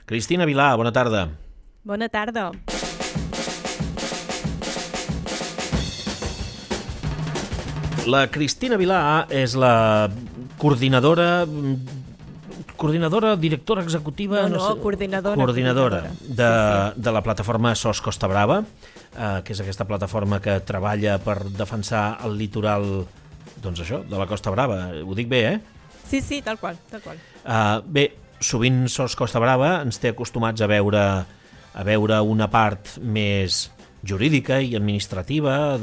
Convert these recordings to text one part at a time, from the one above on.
Cristina Vilà, bona tarda. Bona tarda. La Cristina Vilà és la coordinadora, directora executiva... Coordinadora de la plataforma SOS Costa Brava, que és aquesta plataforma que treballa per defensar el litoral, doncs això, de la Costa Brava. Ho dic bé, eh? Sí, tal qual. Bé, sovint SOS Costa Brava ens té acostumats a veure una part més jurídica i administrativa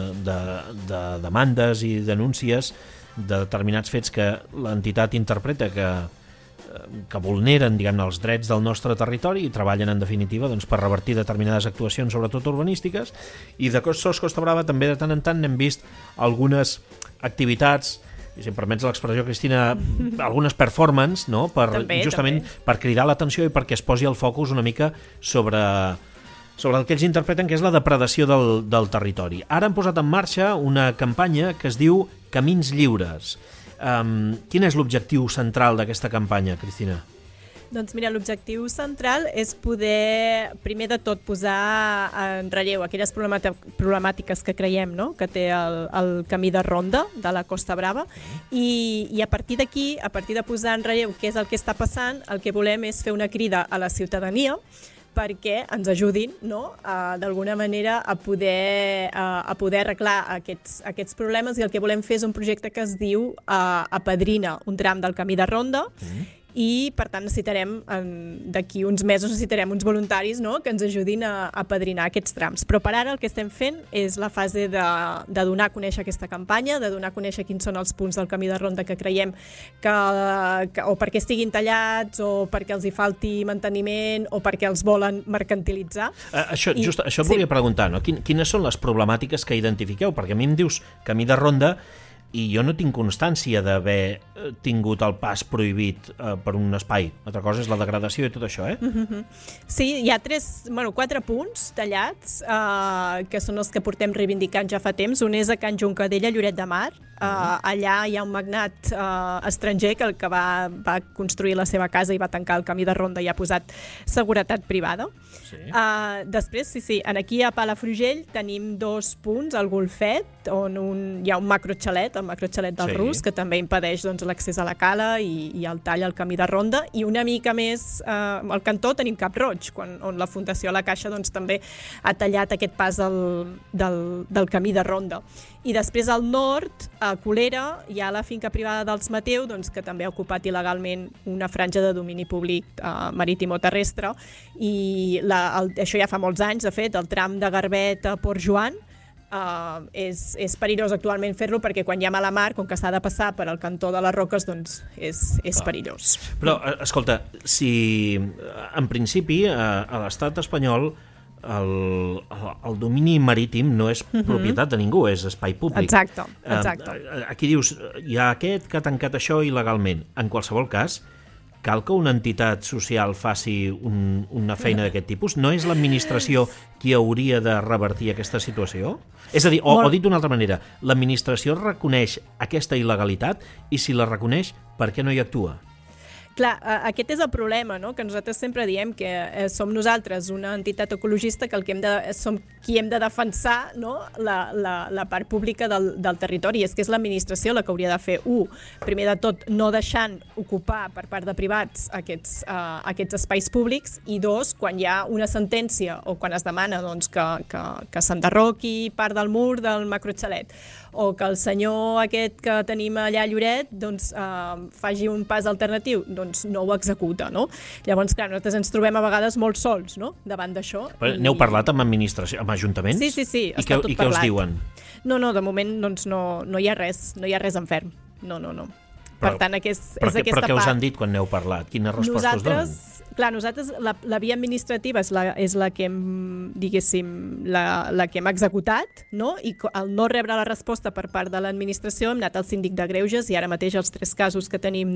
de demandes i denúncies de determinats fets que l'entitat interpreta que vulneren, diguem-ne, els drets del nostre territori i treballen, en definitiva, doncs, per revertir determinades actuacions, sobretot urbanístiques. I de SOS Costa Brava també de tant en tant n'hem vist algunes activitats, i si em permets l'expressió, Cristina, algunes performance, no? Justament per cridar l'atenció i perquè es posi el focus una mica sobre el que ells interpreten que és la depredació del territori. Ara han posat en marxa una campanya que es diu Camins Lliures. Quin és l'objectiu central d'aquesta campanya, Cristina? Doncs mira, l'objectiu central és poder, primer de tot, posar en relleu aquelles problemàtiques que creiem, no?, que té el camí de ronda de la Costa Brava, i a partir d'aquí, a partir de posar en relleu què és el que està passant, el que volem és fer una crida a la ciutadania perquè ens ajudin, no?, d'alguna manera a poder arreglar aquests problemes, i el que volem fer és un projecte que es diu Apadrina un tram del camí de ronda, i per tant d'aquí uns mesos necessitarem uns voluntaris, no?, que ens ajudin a apadrinar aquests trams. Però per ara el que estem fent és la fase de donar a conèixer aquesta campanya, de donar a conèixer quins són els punts del camí de ronda que creiem que o perquè estiguin tallats, o perquè els hi falti manteniment, o perquè els volen mercantilitzar. Això et volia preguntar, no? Quines són les problemàtiques que identifiqueu? Perquè a mi em dius camí de ronda i jo no tinc constància d'haver tingut el pas prohibit per un espai. Altra cosa és la degradació i tot això, eh? Sí, hi ha 4 punts tallats, que són els que portem reivindicant ja fa temps. Un és a Can Juncadella, Lloret de Mar. Allà hi ha un magnat estranger que el que va construir la seva casa i va tancar el camí de ronda i ha posat seguretat privada. Després, aquí a Palafrugell tenim 2 punts, al Golfet, on hi ha un macroxalet, el macroxalet del Rus, que també impedeix l'accés a la cala i el tall al camí de ronda, i una mica més al cantó tenim Cap Roig, on la Fundació La Caixa també ha tallat aquest pas del camí de ronda. I després al nord, a Colera, hi ha la finca privada dels Mateu, que també ha ocupat il·legalment una franja de domini públic marítim o terrestre, i això ja fa molts anys. De fet, el tram de Garbet a Port Joan és perillós actualment fer-lo, perquè quan hi ha mala mar, com que s'ha de passar per al cantó de les Roques, és perillós. Però, escolta, si en principi a l'estat espanyol el domini marítim no és propietat de ningú, és espai públic. Exacte. Aquí dius, hi ha aquest que ha tancat això il·legalment. En qualsevol cas, cal que una entitat social faci una feina d'aquest tipus? No és l'administració qui hauria de revertir aquesta situació? És a dir, o dit d'una altra manera, l'administració reconeix aquesta il·legalitat i si la reconeix, per què no hi actua? Clar, aquest és el problema, no?, que nosaltres sempre diem que som nosaltres, una entitat ecologista, que som qui hem de defensar, no?, la part pública del territori. És que és l'administració la que hauria de fer, primer de tot, no deixant ocupar per part de privats aquests espais públics, i 2, quan hi ha una sentència o quan es demana que s'enderroqui part del mur del macroxalet, o que el senyor aquest que tenim allà a Lloret faci un pas alternatiu, no ho executa, no? Llavors, clar, nosaltres ens trobem a vegades molt sols, no?, davant d'això. N'heu parlat amb administració, amb ajuntaments? Sí, està tot parlat. I què us diuen? No, de moment no hi ha res en ferm. No. Per tant, és aquesta part. Però què us han dit quan n'heu parlat? Quines respostes us donen? Nosaltres, la via administrativa és la que hem, diguéssim, la que hem executat, no? I al no rebre la resposta per part de l'administració hem anat al síndic de greuges, i ara mateix els 3 casos que tenim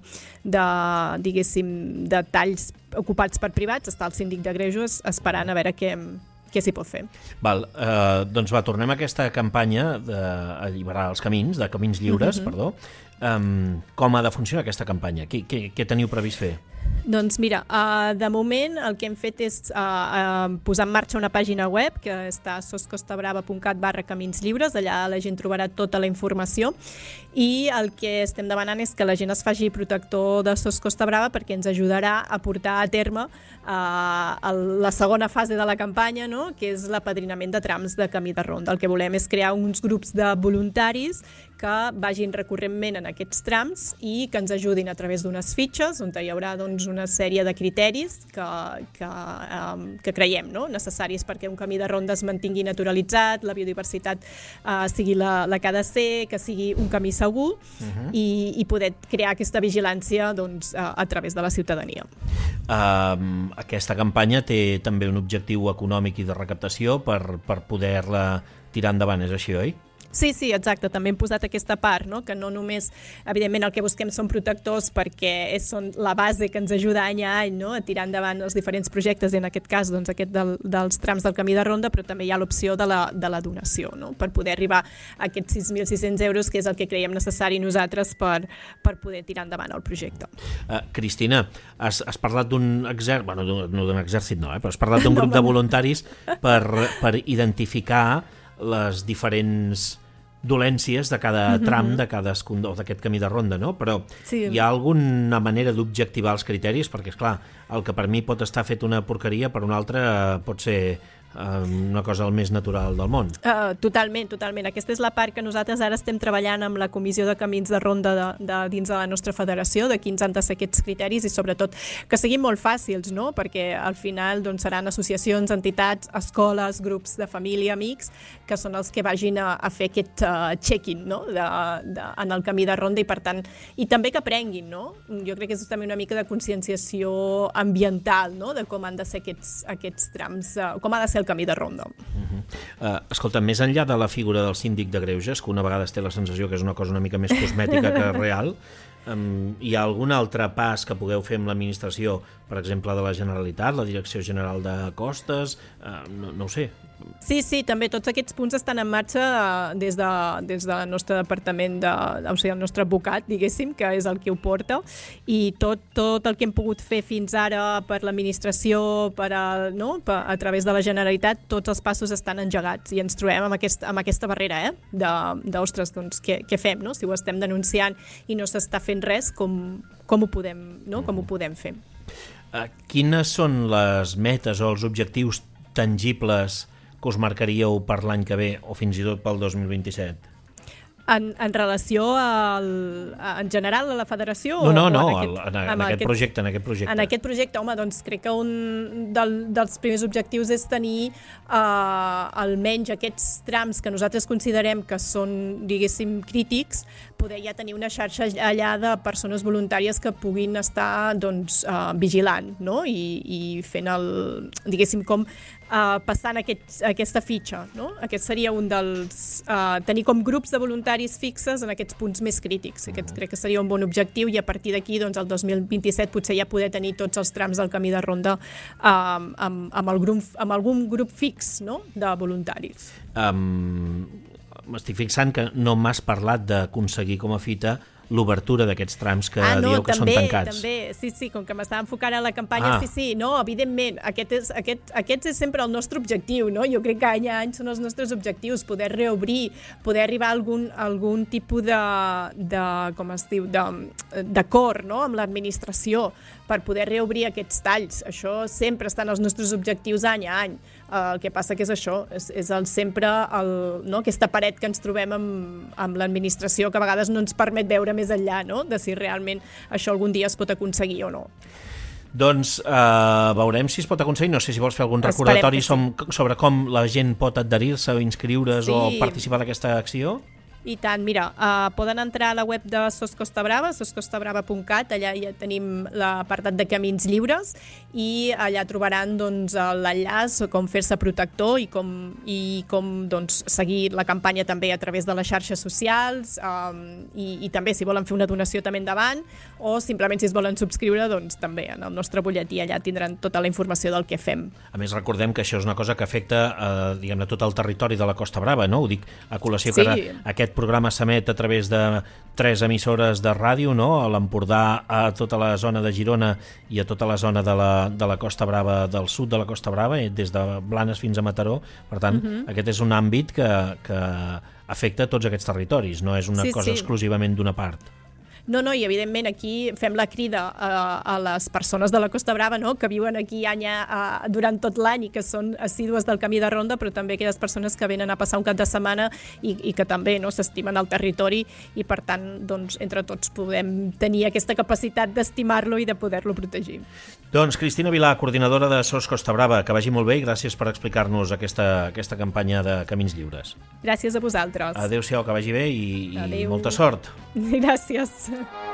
diguéssim, de talls ocupats per privats, està el síndic de greuges esperant a veure què s'hi pot fer. Doncs tornem a aquesta campanya d'alliberar els camins, de Camins Lliures, perdó. Com ha de funcionar aquesta campanya? Què teniu previst fer? Doncs mira, de moment el que hem fet és posar en marxa una pàgina web que està a soscostabrava.cat/camins lliures, allà la gent trobarà tota la informació i el que estem demanant és que la gent es faci protector de SOS Costa Brava perquè ens ajudarà a portar a terme la segona fase de la campanya, no? Que és l'apadrinament de trams de camí de ronda. El que volem és crear uns grups de voluntaris que vagin recurrentment en aquests trams i que ens ajudin a través d'unes fitxes on hi haurà doncs, una sèrie de criteris que creiem, no? Necessaris perquè un camí de ronda es mantingui naturalitzat, la biodiversitat sigui la que ha de ser, que sigui un camí segur i poder crear aquesta vigilància doncs, a través de la ciutadania. Aquesta campanya té també un objectiu econòmic i de recaptació per poder-la tirar endavant, és així, oi? Sí, exacte. També hem posat aquesta part, no? Que no només, evidentment, el que busquem són protectors perquè són la base que ens ajuda any a any, no? A tirar endavant els diferents projectes, i en aquest cas doncs, aquest dels trams del camí de ronda, però també hi ha l'opció de la donació, no? Per poder arribar a aquests 6.600 euros, que és el que creiem necessari nosaltres per poder tirar endavant el projecte. Cristina, has parlat d'un exèrcit, bueno, no d'un exèrcit no, però has parlat d'un grup de voluntaris per identificar les diferents dolències de cada tram de cadascun d'aquest camí de ronda, no? Però hi ha alguna manera d'objectivar els criteris? Perquè, esclar, el que per mi pot estar fet una porqueria, per un altre pot ser una cosa el més natural del món. Totalment. Aquesta és la part que nosaltres ara estem treballant amb la Comissió de Camins de Ronda dins de la nostra federació, de quins han de ser aquests criteris i sobretot que siguin molt fàcils, no? Perquè al final doncs, seran associacions, entitats, escoles, grups de família, amics, que són els que vagin a fer aquest check-in, no? En el camí de ronda i per tant, i també que aprenguin, no? Jo crec que és també una mica de conscienciació ambiental, no? De com han de ser aquests trams, com ha de ser el camí de ronda. Escolta, més enllà de la figura del síndic de greuges, que una vegada es té la sensació que és una cosa una mica més cosmètica que real, hi ha algun altre pas que pugueu fer amb l'administració, per exemple, de la Generalitat, la Direcció General de Costes, no ho sé. Sí, també tots aquests punts estan en marxa des del nostre departament, o sigui, el nostre advocat, diguéssim, que és el que ho porta, i tot el que hem pogut fer fins ara per l'administració, a través de la Generalitat, tots els passos estan engegats i ens trobem amb aquesta barrera, d'ostres, doncs, què fem, no? Si ho estem denunciant i no s'està fent res, com ho podem fer? Quines són les metes o els objectius tangibles que us marcaríeu per l'any que ve o fins i tot pel 2027? En relació en general a la federació? No, en aquest projecte. En aquest projecte, home, doncs crec que un dels primers objectius és tenir almenys aquests trams que nosaltres considerem que són, diguéssim, crítics, poder ja tenir una xarxa allà de persones voluntàries que puguin estar doncs, vigilant, no? I fent diguéssim, com passant aquesta fitxa, no? Aquest seria un dels... tenir com grups de voluntaris fixes en aquests punts més crítics. Aquest crec que seria un bon objectiu i a partir d'aquí, doncs, el 2027 potser ja poder tenir tots els trams del camí de ronda amb algun grup fix, no? De voluntaris. M'estic fixant que no m'has parlat d'aconseguir com a fita l'obertura d'aquests trams que dieu que són tancats. També, sí, com que m'estava enfocant a la campanya, sí, evidentment, aquest és sempre el nostre objectiu, no? Jo crec que any a any són els nostres objectius, poder reobrir, poder arribar a algun tipus com es diu, d'acord, no? Amb l'administració, per poder reobrir aquests talls. Això sempre estan els nostres objectius any a any. El que passa que és això, és sempre aquesta paret que ens trobem amb l'administració, que a vegades no ens permet veure més enllà, no? De si realment això algun dia es pot aconseguir o no. Doncs veurem si es pot aconseguir. No sé si vols fer algun recordatori sobre com la gent pot adherir-se o inscriure's o participar d'aquesta acció. I tant, mira, poden entrar a la web de SOS Costa Brava, soscostabrava.cat, allà ja tenim l'apartat de camins lliures i allà trobaran doncs, l'enllaç, com fer-se protector i com doncs, seguir la campanya també a través de les xarxes socials i també si volen fer una donació també endavant o simplement si es volen subscriure doncs també en el nostre butlletí allà tindran tota la informació del que fem. A més recordem que això és una cosa que afecta diguem-ne tot el territori de la Costa Brava, no? Ho dic a col·lació que aquest programa s'emet a través de 3 emissores de ràdio, no? A l'Empordà, a tota la zona de Girona i a tota la zona de la Costa Brava, del sud de la Costa Brava, des de Blanes fins a Mataró. Per tant, aquest és un àmbit que afecta tots aquests territoris, no és una cosa exclusivament d'una part. No, i evidentment aquí fem la crida a les persones de la Costa Brava, no?, que viuen aquí durant tot l'any i que són assídues del camí de ronda, però també aquelles persones que venen a passar un cap de setmana i que també, no?, s'estimen el territori i, per tant, doncs, entre tots podem tenir aquesta capacitat d'estimar-lo i de poder-lo protegir. Doncs Cristina Vilà, coordinadora de SOS Costa Brava, que vagi molt bé i gràcies per explicar-nos aquesta campanya de Camins Lliures. Gràcies a vosaltres. Adéu-siau, que vagi bé i molta sort. Gràcies.